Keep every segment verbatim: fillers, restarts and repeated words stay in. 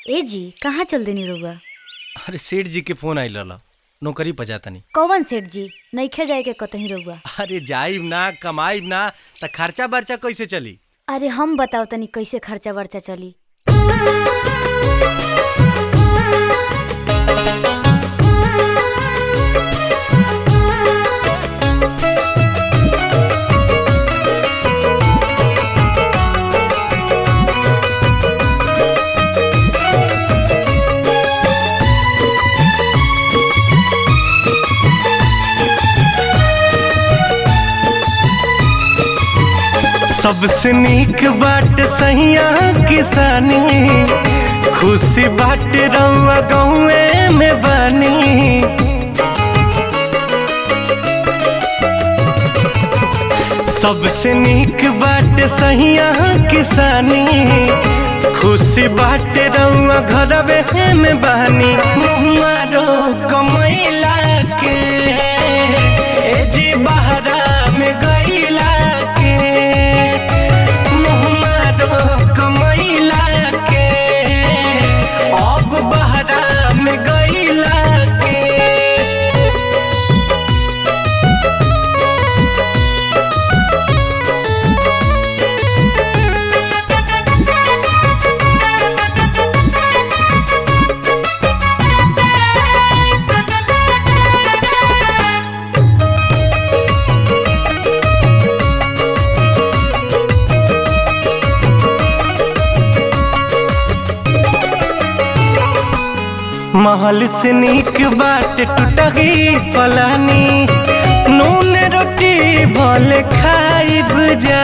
ए जी कहाँ चल देनी रउआ? अरे सेठ जी के फोन आइल रहल, नौकरी पर जातनी। कौन सेठ जी? नइखे जाए के कतही रउआ? अरे जाइब ना, कमाइब ना त खर्चा बर्चा कैसे चली? अरे हम बताओ तनी कैसे खर्चा वर्चा चली। सबसे नीक बाट सहिया किसानी, खुशी बाट रउआ गाँवे में बानी। सबसे नीक बाट सहिया किसानी, खुशी बाट रउआ घरवे में बानी। मारो कमैला के ए जी बहरा में गईला के, कमैला के अब बहरा में गईला के। महल से नीक बाट टूटही पलानी, नून रोटी भले खाइब जा।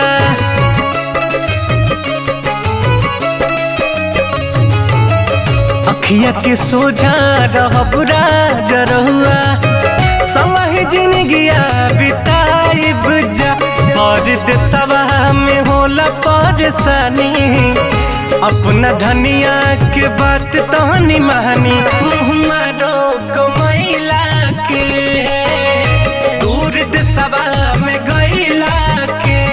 अखिया के सोझा रहब राज रहुआ, समय जिंदगिया बिताइब जा। परदेसवा में होला परेशानी, अपना धनिया के बात तहनी महानी। मारो कमैला के दूर देशवा में गईला के,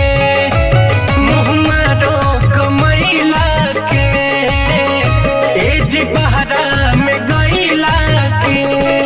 मारो कमैला के ए जी बहरा में गईला के।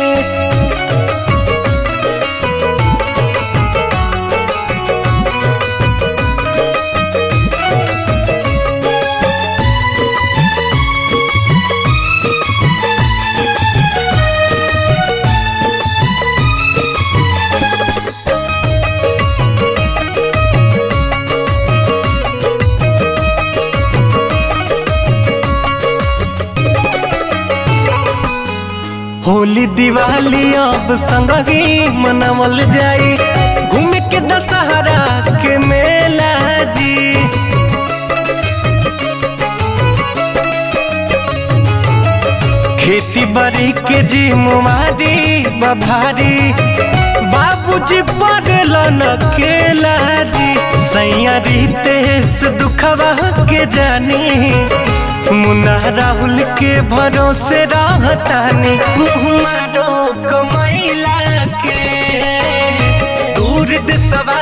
होली दिवाली अब संगही मनावल जाई, घूमे के दशहरा के मेला जी। खेती बाड़ी के जी मुमारी बभारी, बाबूजी पड़ल न केला जी। सैया रितेश दुखवा के जानी, मुन्ना राहुल के भरोसे रहतानी। मारो कमैला के दूर देशवा